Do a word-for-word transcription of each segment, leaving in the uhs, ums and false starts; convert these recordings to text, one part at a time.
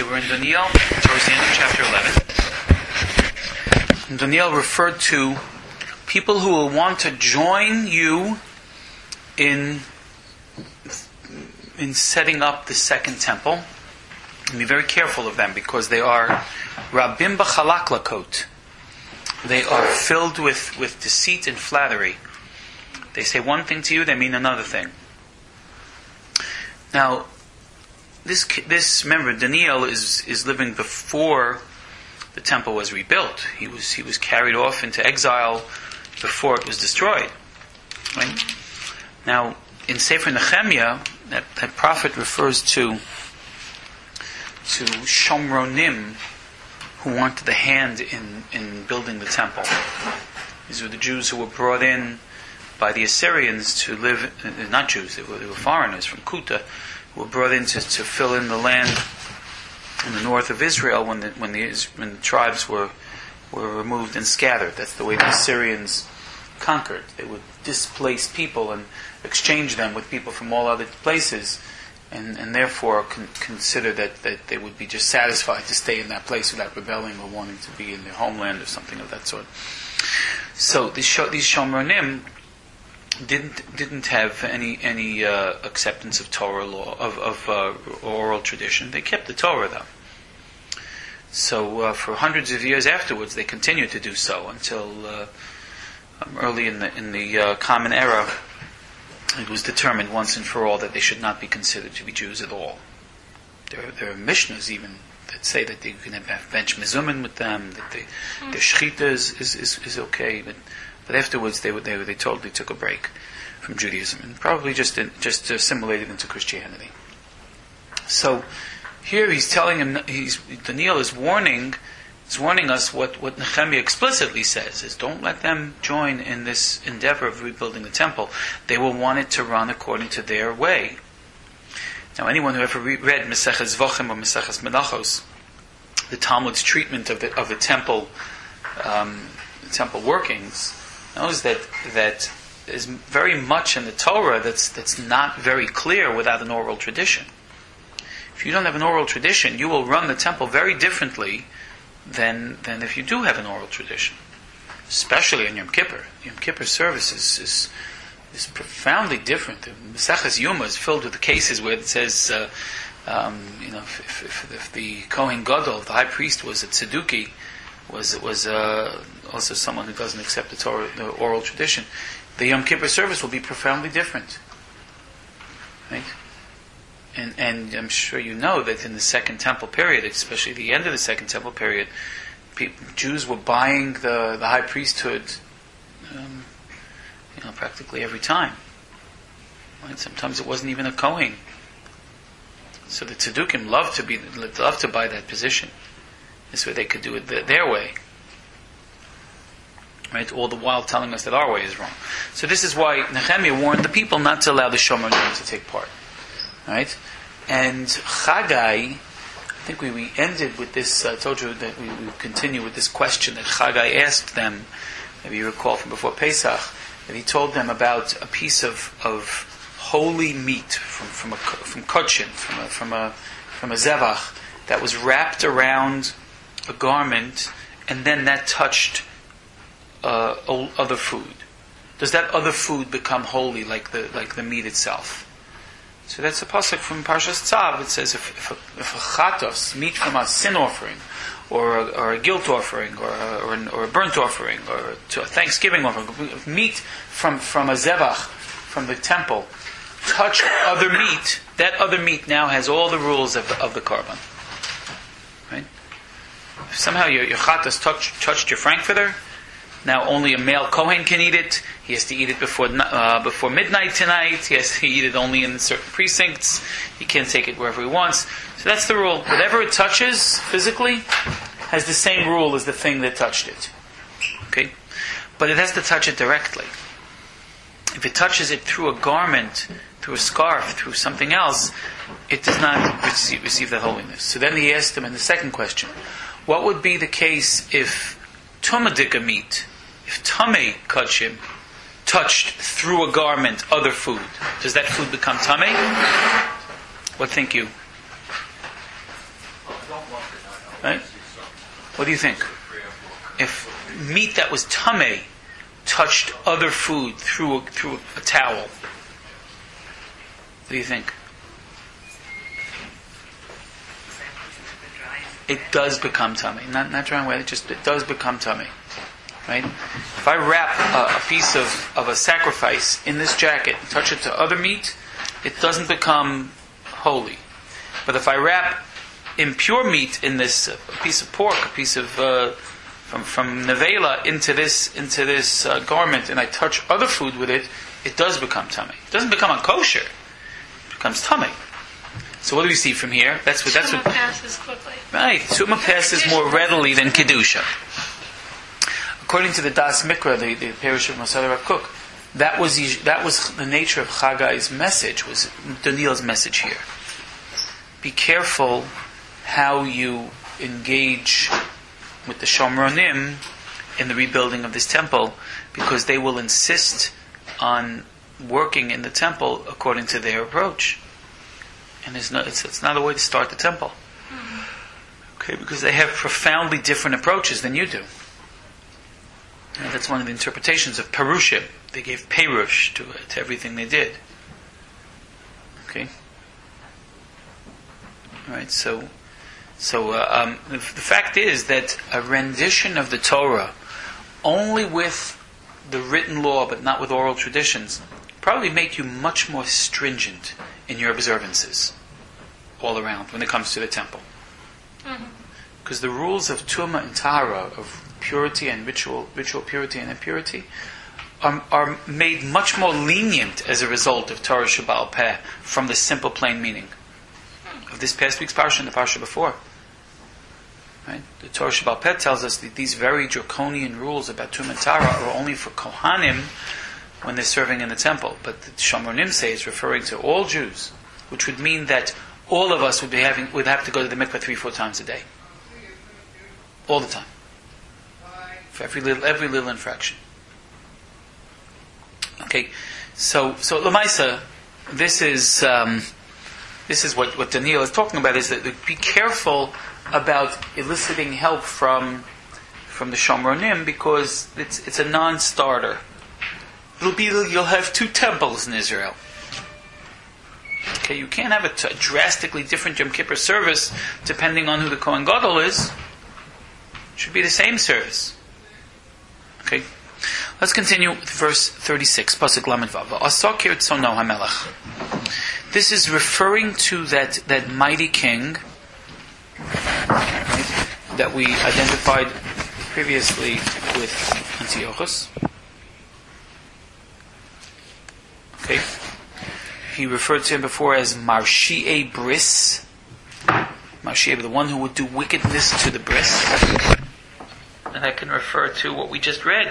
Okay, we're in Daniel, towards the end of chapter eleven. And Daniel referred to people who will want to join you in in setting up the second temple. And be very careful of them, because they are Rabim B'chalaklakot. They are filled with, with deceit and flattery. They say one thing to you, they mean another thing. Now, this this remember, Daniel is is living before the temple was rebuilt. He was he was carried off into exile before it was destroyed. Right? Now, in Sefer Nehemiah, that, that prophet refers to to Shomronim, who wanted the hand in, in building the temple. These were the Jews who were brought in by the Assyrians to live, uh, not Jews, they were, they were foreigners from Kuta, who were brought in to, to fill in the land in the north of Israel when the, when the, when the tribes were were removed and scattered. That's the way the Assyrians conquered. They would displace people and exchange them with people from all other places, and, and therefore con- consider that, that they would be just satisfied to stay in that place without rebelling or wanting to be in their homeland or something of that sort. So these Sh- these Shomronim didn't didn't have any any uh, acceptance of Torah law, of of uh, oral tradition. They kept the Torah though. So uh, for hundreds of years afterwards, they continued to do so until uh, um, early in the in the uh, Common Era, it was determined once and for all that they should not be considered to be Jews at all. There, there are Mishnahs even that say that they can have bench mezumin with them, that they, mm. their shechita is, is, is, is okay, but but afterwards they they they totally took a break from Judaism and probably just in, just assimilated into Christianity. So here he's telling him, he's Daniel is warning, is warning us what what Nehemiah explicitly says is, don't let them join in this endeavor of rebuilding the temple. They will want it to run according to their way. Now, anyone who ever re- read Maseches Zvachim or Maseches Menachos, the Talmud's treatment of the of the temple um, temple workings, knows that that is very much in the Torah that's that's not very clear without an oral tradition. If you don't have an oral tradition, you will run the temple very differently than than if you do have an oral tradition. Especially in Yom Kippur. Yom Kippur service is, is, is profoundly different. The Maseches Yuma is filled with the cases where it says, uh, um, you know, if, if, if the Kohen Gadol, the high priest, was a Tzeduki, was was uh, also someone who doesn't accept the Torah, the oral tradition, the Yom Kippur service will be profoundly different. Right? And and I'm sure you know that in the Second Temple period, especially the end of the Second Temple period, people, Jews were buying the, the high priesthood, um, you know, practically every time. Right? Sometimes it wasn't even a Kohen. So the Tzedukim loved to be loved to buy that position. This way they could do it their, their way. Right? All the while telling us that our way is wrong. So this is why Nehemiah warned the people not to allow the Shomronim to take part. Right? And Chagai, I think we, we ended with this, I told you that we would continue with this question that Chagai asked them, maybe you recall from before Pesach, that he told them about a piece of, of holy meat from, from a from kochin, from a from a from a zevach, that was wrapped around a garment, and then that touched uh, other food. Does that other food become holy like the like the meat itself? So that's a pasuk from Parshas Tzav. It says if, if, a, if a chatos, meat from a sin offering, or a, or a guilt offering, or a, or, an, or a burnt offering, or a, to a Thanksgiving offering, meat from, from a zevach, from the temple, touch other meat, that other meat now has all the rules of the, of the korban. Right? If somehow your, your chatos touch, touched your frankfurter, now only a male Kohen can eat it. He has to eat it before uh, before midnight tonight. He has to eat it only in certain precincts. He can't take it wherever he wants. So that's the rule. Whatever it touches physically has the same rule as the thing that touched it. Okay? But it has to touch it directly. If it touches it through a garment, through a scarf, through something else, it does not receive, receive that holiness. So then he asked him in the second question, what would be the case if tumadika meat, if tamei kachim, touched through a garment other food? Does that food become tamei? What think you? Right? What do you think? If meat that was tamei touched other food through a, through a towel, what do you think? It does become tamei. Not not drying away. It just it does become tamei. Right? If I wrap a, a piece of, of a sacrifice in this jacket and touch it to other meat, it doesn't become holy. But if I wrap impure meat in this, uh, a piece of pork, a piece of uh, from from nevela into this into this uh, garment, and I touch other food with it, it does become tamei. It doesn't become kosher. It becomes tamei. So what do we see from here? That's what. That's Tumah what. passes quickly. Right. Tumah passes more readily than kedusha. According to the Das Mikra, the, the parish of Masada Rav Kook, that was that was the nature of Chaggai's message. Was Daniel's message here? Be careful how you engage with the Shomronim in the rebuilding of this temple, because they will insist on working in the temple according to their approach, and it's not it's, it's not a way to start the temple. Mm-hmm. Okay, because they have profoundly different approaches than you do. And that's one of the interpretations of Perushim. They gave Perush to, to everything they did. Okay? Alright, so so uh, um, the, the fact is that a rendition of the Torah only with the written law but not with oral traditions probably make you much more stringent in your observances all around when it comes to the temple. Because mm-hmm. the rules of Tumah and Tahara, of purity and ritual, ritual purity and impurity, are, are made much more lenient as a result of Torah Shebaal Peh from the simple plain meaning of this past week's parsha and the parsha before. Right? The Torah Shebaal Peh tells us that these very draconian rules about Tumah and Tahara are only for Kohanim when they're serving in the temple. But the Shomronim say it's referring to all Jews, which would mean that all of us would be having would have to go to the mikveh three, four times a day, all the time. For every little, every little infraction. Okay, so so Lamaisa, this is um, this is what, what Daniel is talking about. Is that be careful about eliciting help from from the Shomronim, because it's it's a non-starter. It'll be you'll have two temples in Israel. Okay, you can't have a, t- a drastically different Yom Kippur service depending on who the Kohen Gadol is. It should be the same service. Okay, let's continue with verse thirty-six. Pasuk Lamed Vav. Asakir tzono hamelach. This is referring to that, that mighty king, right, that we identified previously with Antiochus. Okay, he referred to him before as Marshie Bris. Marshie, the one who would do wickedness to the bris. And that can refer to what we just read.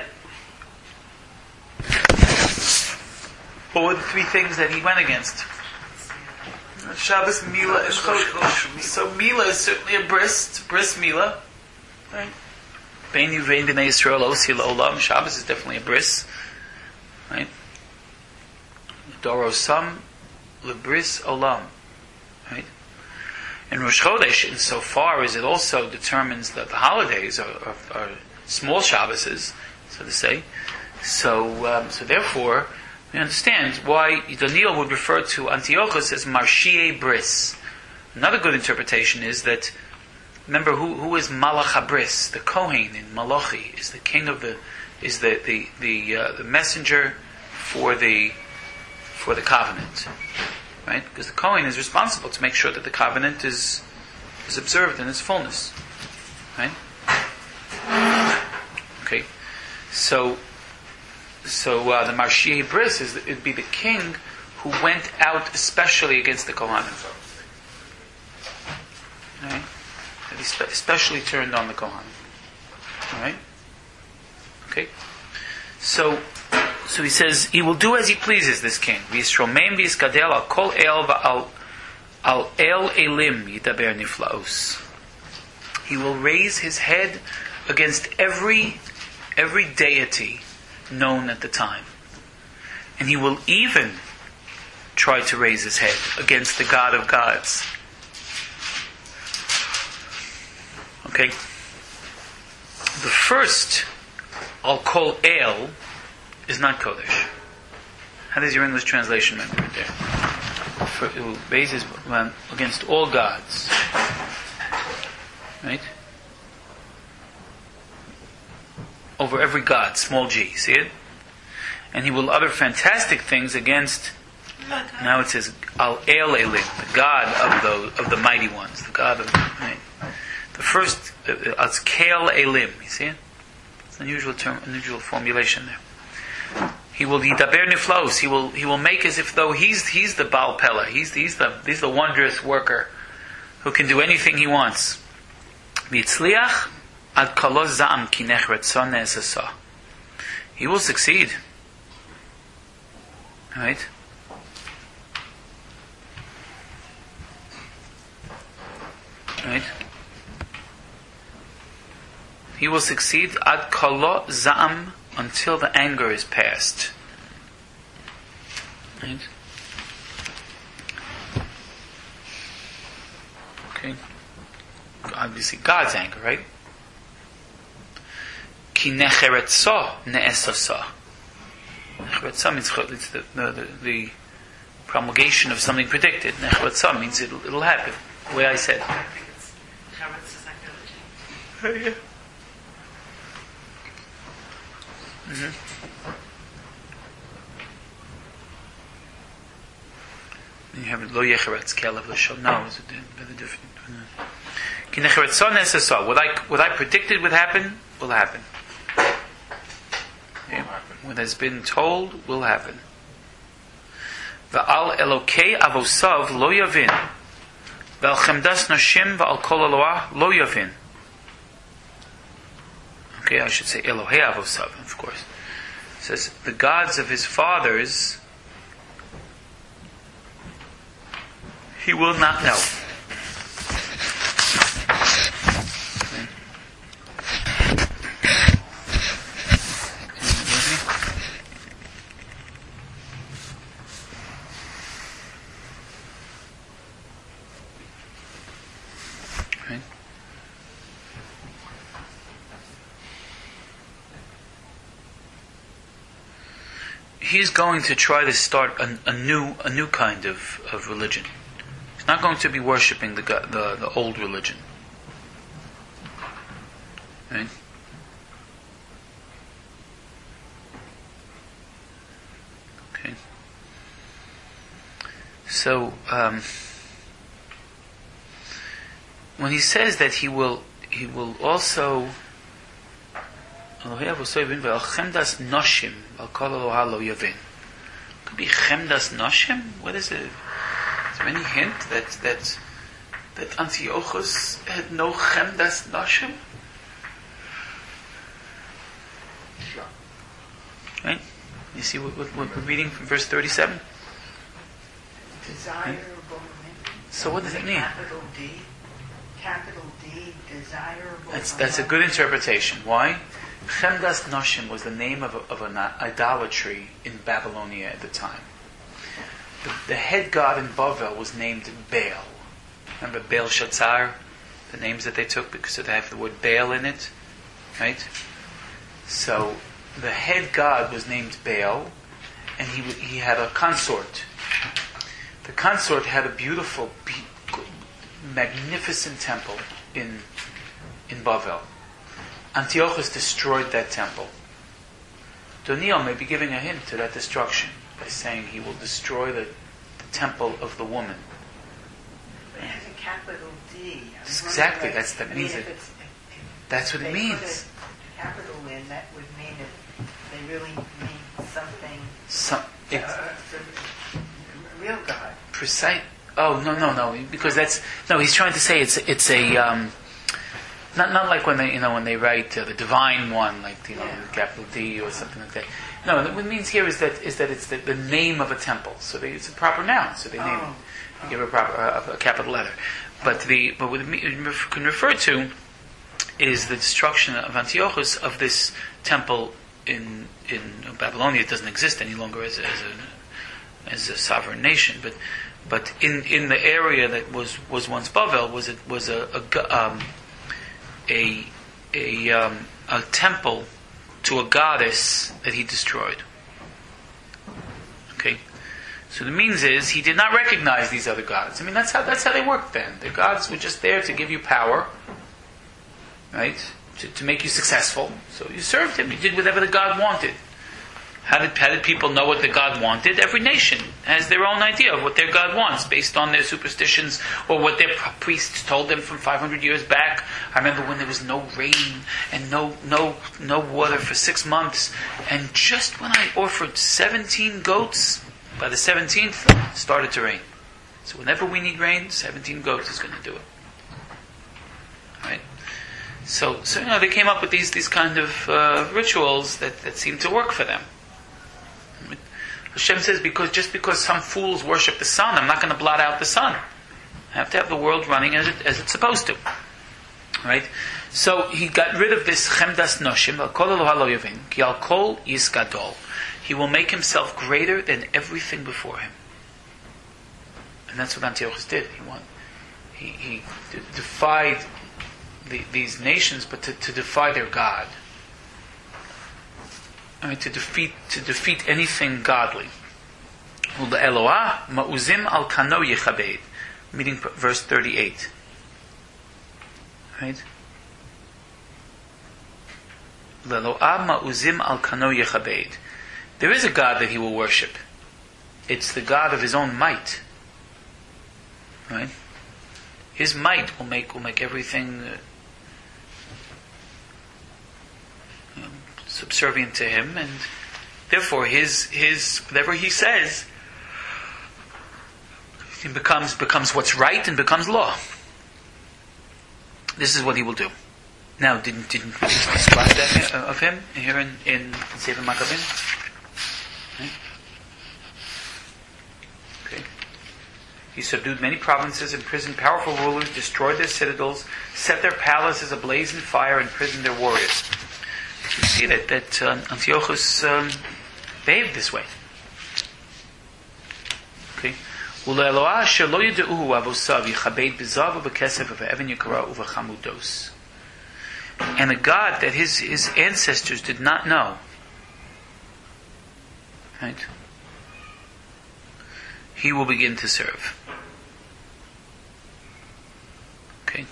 What were the three things that he went against? Shabbos, Mila, and Chodesh. So Mila is certainly a bris. It's a bris Mila. Right? Bein Yuvein B'nai Yisrael Osi L'Olam. Shabbos is definitely a bris. Right? Dorosam L'Bris Olam. Right? And Rosh Chodesh, insofar as it also determines that the holidays are, are, are small Shabboses, so to say, so um, so therefore we understand why Daniel would refer to Antiochus as Marshie Bris. Another good interpretation is that, remember, who who is Malach HaBris? The Kohen in Malachi is the king of the is the the the, uh, the messenger for the for the covenant. Right? Because the Kohen is responsible to make sure that the covenant is is observed in its fullness. Right? Okay. So so uh, the Marshie Bris is it would be the king who went out especially against the Kohanim. Right? That he spe- especially turned on the Kohanim. Right? Okay. So So he says, he will do as he pleases, this king. V'yisromeim v'yiskadel al kol el v'al al el elim yidaber niflaos. He will raise his head against every every deity known at the time. And he will even try to raise his head against the God of gods. Okay. The first, I'll call El, is not Kodesh. How does your English translation remember it there? For, it bases um, against all gods. Right? Over every god, small g. See it? And he will utter fantastic things against. Now it says Al El Elim, the God of the of the mighty ones, the God of right? the first Al Kael Elim. You see it? It's an unusual term, unusual formulation there. He will yidaber niflos. He will he will make as if though he's he's the Baal Pella. He's he's the he's the wondrous worker who can do anything he wants. V'yitzliach ad kalo zam kinech ratzon ne'esasa. He will succeed. Right? Right? He will succeed ad kalo zam, until the anger is past. Right? Okay. Obviously God's anger, right? Ki necheretza ne'esasa. Necheretza means it's the, the, the, the promulgation of something predicted. Necheretza means it'll, it'll happen. The way I said. I think it's Chametz psychology. Yeah. Mm-hmm. You have lo yecheretz kelev l'shon. No, it's very different. Ki necheretza ne'esasa. What I what I predicted would happen will happen. Okay. What has been told will happen. Va'al elokei avosav lo yavin. Va'al chemdas nashim va'al kol Eloah lo yavin. Okay, I should say Elohei avosav, of course. It says the gods of his fathers he will not know. He's going to try to start a, a new a new kind of, of religion. He's not going to be worshipping the the, the old religion. Right? Okay. So um, when he says that he will he will also could be chemdas noshim. What is it? Is there any hint that that that Antiochus had no chemdas noshim? Right? You see what, what, what we're reading from verse thirty-seven? Desirable. So what does it mean? Capital D. Capital D. Desirable. That's that's a good interpretation. Why? Chemdas Noshim was the name of, a, of an idolatry in Babylonia at the time. The, the head god in Bavel was named Baal. Remember Baal Shatzar? The names that they took because they have the word Baal in it. Right? So, the head god was named Baal, and he he had a consort. The consort had a beautiful, magnificent temple in in Bavel. Antiochus destroyed that temple. Daniel may be giving a hint to that destruction by saying he will destroy the, the temple of the woman. It has a capital D. Exactly, that's that I means mean, it. if it's, if That's what it they means. Put a capital in, that would mean if they really mean something. Some, it, uh, the real God. precise. Oh no no no! Because that's no. He's trying to say it's it's a. Um, Not not like when they you know when they write uh, the divine one, like you know Yeah. capital D or something like that. No, what it means here is that is that it's the, the name of a temple. So they, it's a proper noun. So they name Oh. it, they give a proper uh, a capital letter. But the but what it can refer to is the destruction of Antiochus of this temple in in Babylonia. It doesn't exist any longer as a, as a as a sovereign nation, but but in, in the area that was, was once Bavel was it was a, a um, a a um, a temple to a goddess that he destroyed. Okay, so the means is he did not recognize these other gods. I mean, that's how that's how they worked then. The gods were just there to give you power, right? To, to make you successful. So you served him. You did whatever the god wanted. How did, how did people know what the God wanted? Every nation has their own idea of what their God wants based on their superstitions or what their priests told them from five hundred years back. I remember when there was no rain and no no no water for six months, and just when I offered seventeen goats, by the seventeenth, it started to rain. So whenever we need rain, seventeen goats is going to do it. Right? So, so you know, they came up with these these kind of uh, rituals that, that seemed to work for them. Hashem says, because just because some fools worship the sun, I'm not going to blot out the sun. I have to have the world running as it as it's supposed to. Right? So he got rid of this chemdas noshim, al kol Eloha lo yavin, ki al kol yisgadol. He will make himself greater than everything before him. And that's what Antiochus did. He won. He, he d- defied the, these nations, but to, to defy their God. I mean, to defeat to defeat anything godly. Eloah ma'uzim al kano yechabed. Reading verse thirty-eight. Right? Eloah ma'uzim al kano yechabed. There is a God that he will worship. It's the God of his own might. Right? His might will make will make everything Uh, subservient to him, and therefore his his whatever he says it becomes becomes what's right and becomes law. This is what he will do. Now, didn't didn't we describe that of him here in in Sefer Maccabim? Okay. okay. He subdued many provinces, imprisoned powerful rulers, destroyed their citadels, set their palaces ablaze in fire, and imprisoned their warriors. You see that, that uh, Antiochus um, behaved this way. Okay. And a God that his, his ancestors did not know. Right? He will begin to serve. Okay.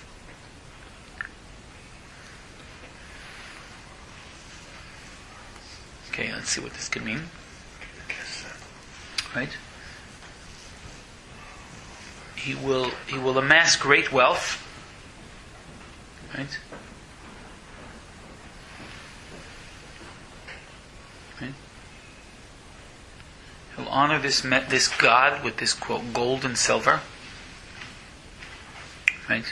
Okay, let's see what this could mean. Right? He will he will amass great wealth. Right? Right? He'll honor this this God with this quote gold and silver. Right?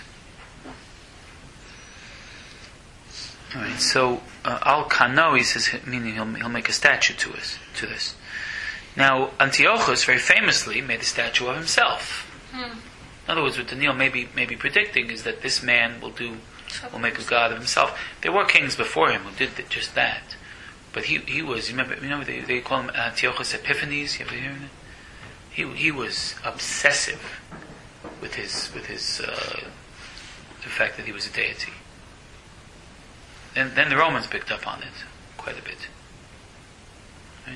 All right, so uh, Al Kano, he says, meaning he'll, he'll make a statue to us, to this. Now, Antiochus very famously made a statue of himself. Hmm. In other words, what Daniel may be, may be predicting is that this man will do, will make a god of himself. There were kings before him who did just that, but he he was. You remember, you know, they they call him Antiochus Epiphanes. You ever hear it? He he was obsessive with his with his uh, the fact that he was a deity. And then the Romans picked up on it quite a bit, right?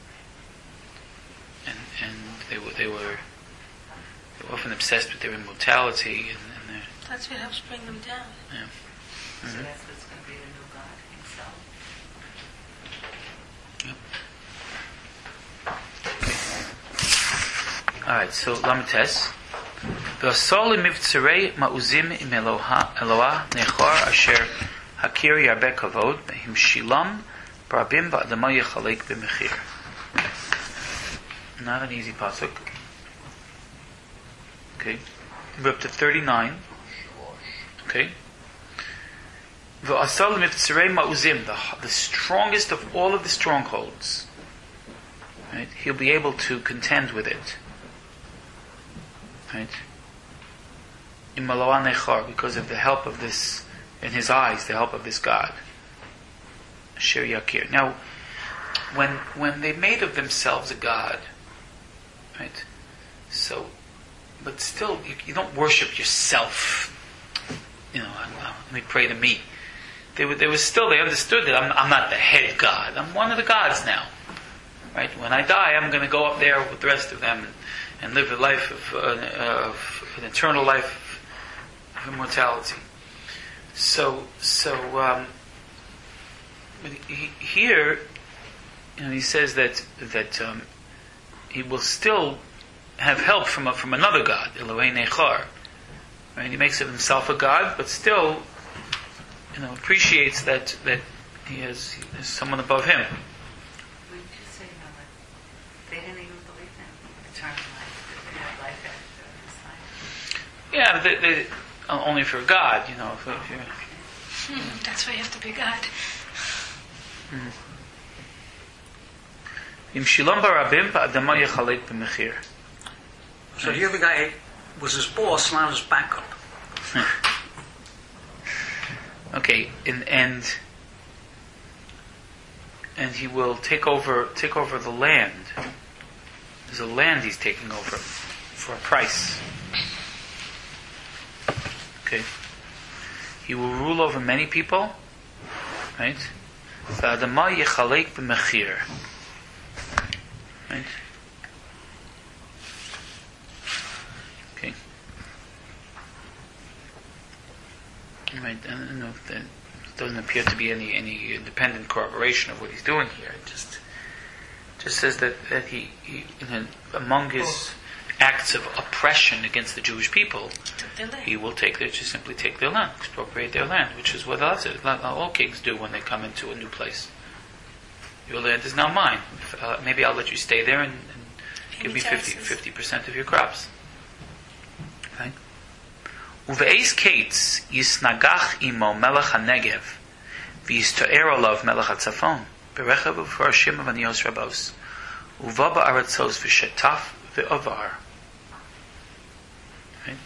And and they were they were, they were often obsessed with their immortality and, and their. That's what helps bring them down. Yeah. Mm-hmm. So that's what's going to be the new God himself. Yep. All right. So Lamites. V'asol imivtzerei ma'uzim im Eloha Eloah nechor asher. Hakir Yarbe Kavod, Behim Shilam, Barabim Ba'adama Yechalek B'mechir. Not an easy pasuk. Okay. We're up to thirty-nine. Okay. V'asal Mivtzerei Ma'uzim, the strongest of all of the strongholds. Right? He'll be able to contend with it. Right? In Maloah Nechar, because of the help of this. In his eyes, the help of this God, Asher Yakir. Now, when when they made of themselves a God, right? So, but still, you, you don't worship yourself. you know, let me pray to me. They were, they were still, they understood that I'm, I'm not the head God. I'm one of the gods now. Right? When I die, I'm going to go up there with the rest of them and, and live a life of, uh, of an eternal life of immortality. So, so um, he, here, you know, he says that that um, he will still have help from a, from another God, Elohei Nechar. Right? He makes of himself a God, but still, you know, appreciates that that he has, he has someone above him. We just say, no, that they didn't even believe in eternal life, that they have life after this life. Yeah, they, they, only for God, you know. If, if you're, hmm, that's why you have to be God. Im shilom barabim ba'adama yechalek b'mechir. So here the guy was his boss, now his backup. Okay, and and and he will take over take over the land. There's a land he's taking over for a price. Okay. He will rule over many people, right? V'adama yechalek b'mechir. Right? Okay. Right, and, and there doesn't appear to be any, any independent corroboration of what he's doing here. It just just says that, that he, he you know, among his acts of oppression against the Jewish people, he will take their, just simply take their land, expropriate their land, which is what lots of, all kings do when they come into a new place. Your land is now mine. If, uh, maybe I'll let you stay there and, and give me fifty percent of your crops. Okay. Uve'ez kates yisnagach imo melech hanegev v'yisto'er olav melech hatzafon berechav u'farashim avanios rabos uva ba'aratzos v'shetaf v'ovar. Okay.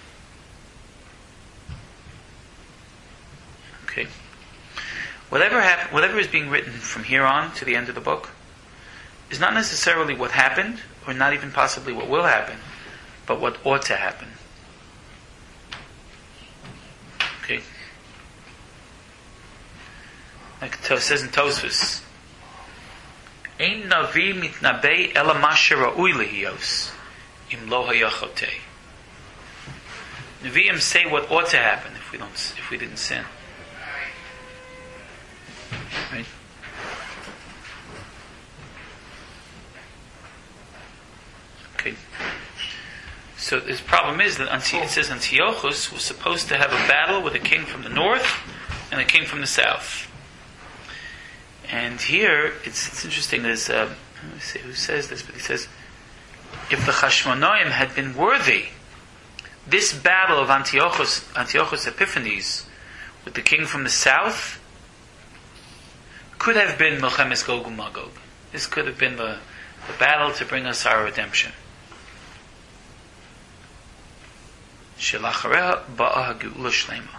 Okay. Whatever hap- whatever is being written from here on to the end of the book is not necessarily what happened, or not even possibly what will happen, but what ought to happen. Okay. Like it says in Tosfos, Ein navi mitnabei ela masher ra'ui lehiyos im lo hayachotei. Nevi'im say what ought to happen if we don't, if we didn't sin. Right? Okay. So the problem is that it says Antiochus was supposed to have a battle with a king from the north and a king from the south. And here it's, it's interesting. There's uh, let me see who says this, but he says if the Chashmonaim had been worthy, this battle of Antiochus, Antiochus Epiphanes with the king from the south could have been Milchemes Gog u'Magog. This could have been the, the battle to bring us our redemption. Shelachareha ba'a ha'geula shlema.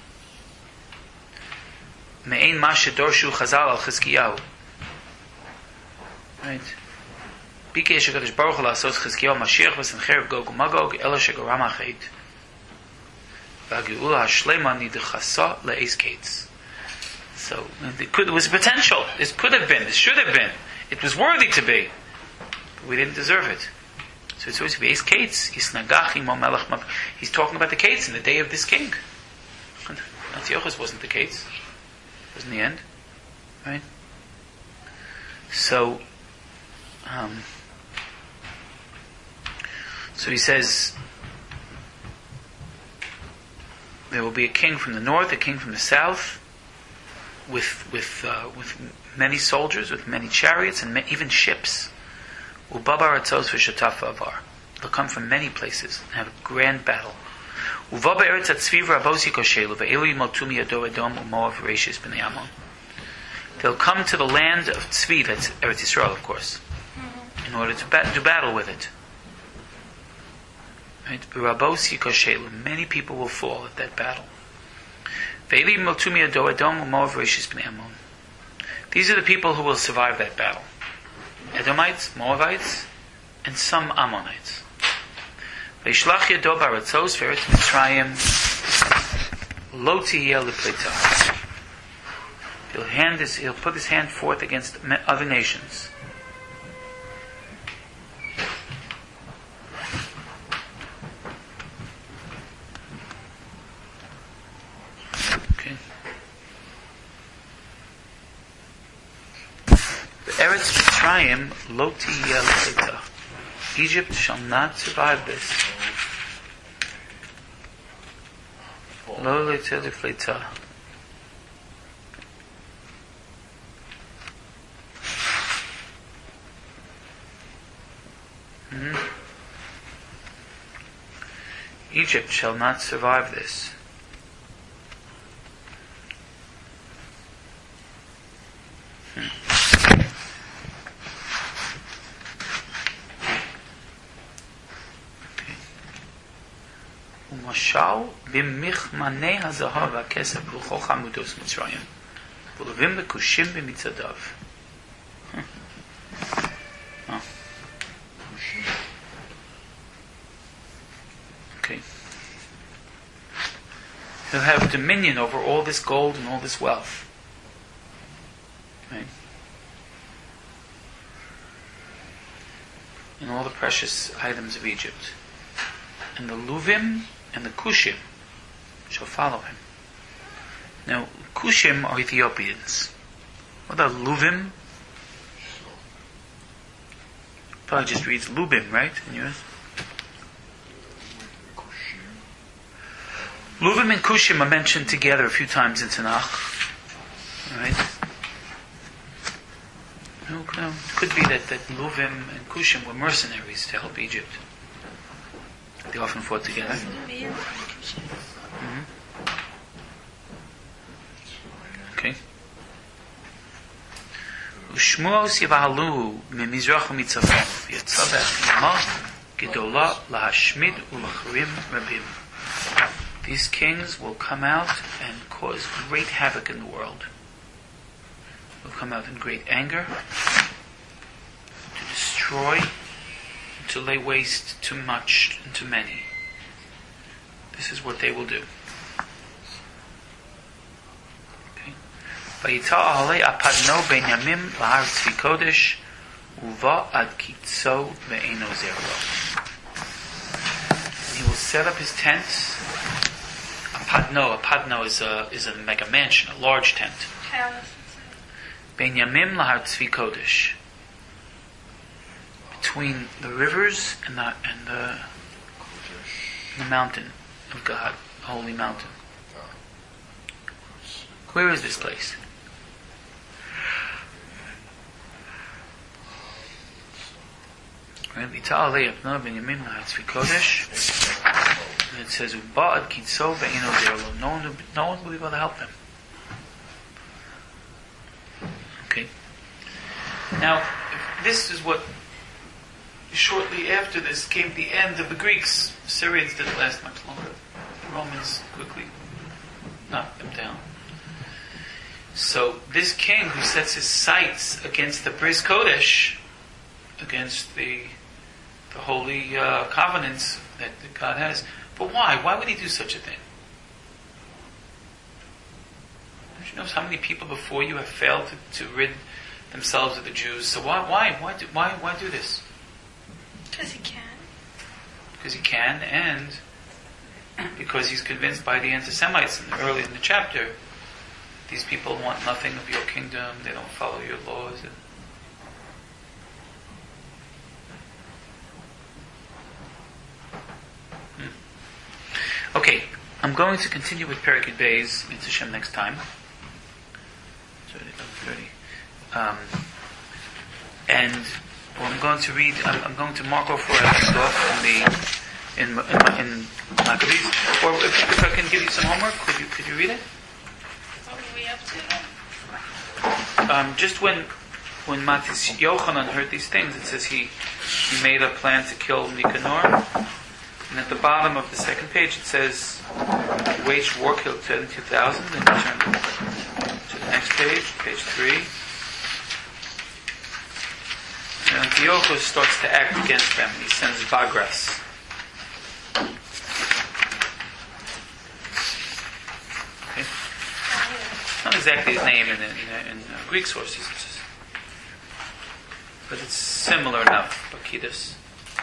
Me'ein ma shedorshu Chazal al Chizkiyahu. Right? Bikesh HaKadosh Baruch Hu la'asos Chizkiyahu Mashiach v'sencherev Gog u'Magog ela shegaram ha'chet. V'ha'geula ha'shlema nidchasa le'ez kates. So it, could, it was potential. This could have been. This should have been. It was worthy to be. But we didn't deserve it. So it's always Beis Kates. He's talking about the Kates in the day of this king. Antiochus wasn't the Kates. It was in the end. Right? So, um, so he says there will be a king from the north, a king from the south, with with uh, with many soldiers, with many chariots, and ma- even ships. Ubabar atzos v'shataf avar. They'll come from many places and have a grand battle. Uva be'eretz atzviv rabos yikoshelu ve'elu yimotu miyado edom u'moav reishis b'nei Ammon. They'll come to the land of Tzvi, that's Eretz Yisrael, of course, in order to ba- do battle with it. Right? Rabos yikoshelu. Many people will fall at that battle. These are the people who will survive that battle. Edomites, Moabites, and some Ammonites. lo tihiyeh lepleta. He'll hand his, he'll put his hand forth against other nations. Okay. The Eretz Mitzrayim lo tihiyeh lepleta. Egypt shall not survive this. Lo lepleta lepleta. Hmm. Egypt shall not survive this. Hmm. Okay. Umashal b'michmanei hazahav ha'kesef v'chol chamudos Mitzrayim v'levim b'kushim b'mitzadav. Okay. He'll have dominion over all this gold and all this wealth. Right? And all the precious items of Egypt. And the Luvim and the Kushim shall follow him. Now, Kushim are Ethiopians. What are Luvim? Probably just reads Lubim, right? In yours? Luvim and Kushim are mentioned together a few times in Tanakh. Right? No, no, it could be that, that Luvim and Kushim were mercenaries to help Egypt. They often fought together. Mm-hmm. Okay. Ushmuos yivahalu mimizrach u'mitzavon v'yatzaveh yama gedola lahashmid u'lachrim rabim. These kings will come out and cause great havoc in the world. Will come out in great anger to destroy, to lay waste to much and to many. This is what they will do. Vayita ahalei apadno benyamim lahar tzvi kodesh uva ad kitzo ve'eno zerlo. He will set up his tents. Padno, a padno is a is a mega mansion, a large tent. Benyamim lahar tzvi kodesh, between the rivers and the and the, the mountain of God, the holy mountain. Where is this place? Right, V'ta'alei apno benyamim lahar tzvi kodesh. And it says, "Uba'ad kitzo ve'ino zerlo." No one, no one will be able to help them. Okay. Now, this is what. Shortly after this came the end of the Greeks. Syrians didn't last much longer. The Romans quickly knocked them down. So this king who sets his sights against the Bris Kodesh, against the the holy uh, covenants that, that God has. But why? Why would he do such a thing? Don't you know how many people before you have failed to, to rid themselves of the Jews? So why, why, why do, why, why do this? Because he can. Because he can, and because he's convinced by the anti-Semites in the, early in the chapter, these people want nothing of your kingdom. They don't follow your laws. Okay, I'm going to continue with Perikid Beis in Hashem next time. Um, and well, I'm going to read. I'm, I'm going to mark off where I left off in the in in, in Maccabees. Or if, if I can give you some homework, could you could you read it? What were we up to? Um, just when when Matis Yochanan heard these things, it says he he made a plan to kill Nicanor. And at the bottom of the second page it says, waged war, killed seventy-two thousand, and you turn to the next page, page three. And Antiochus starts to act against them, and he sends Bagras. not exactly his name in, in, in uh, Greek sources, it's just, but it's similar enough. Bakidus.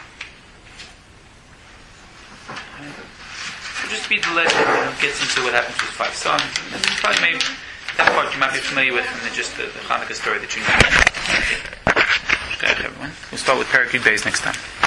So just read the legend, you know, gets into what happens with his five sons. And then probably maybe that part you might be familiar with from the, just the, the Hanukkah story that you know. Okay, everyone. We'll start with Parakut Beis next time.